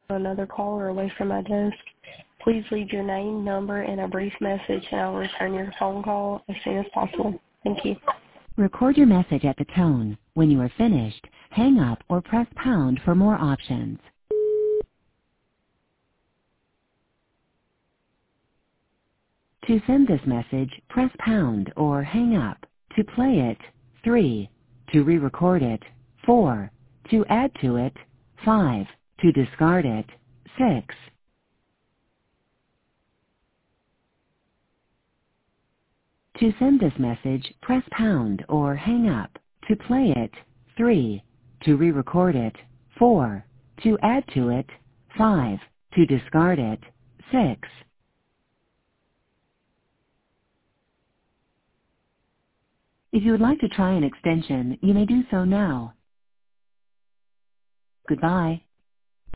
another call or away from my desk. Please leave your name, number, and a brief message, and I'll return your phone call as soon as possible. Thank you. Record your message at the tone. When you are finished, hang up or press pound for more options. To send this message, press pound or hang up. To play it, 3. To re-record it, 4. To add to it, 5. To discard it, 6. To send this message, press pound or hang up. To play it, 3. To re-record it, 4. To add to it, 5. To discard it, 6. If you would like to try an extension, you may do so now. Goodbye.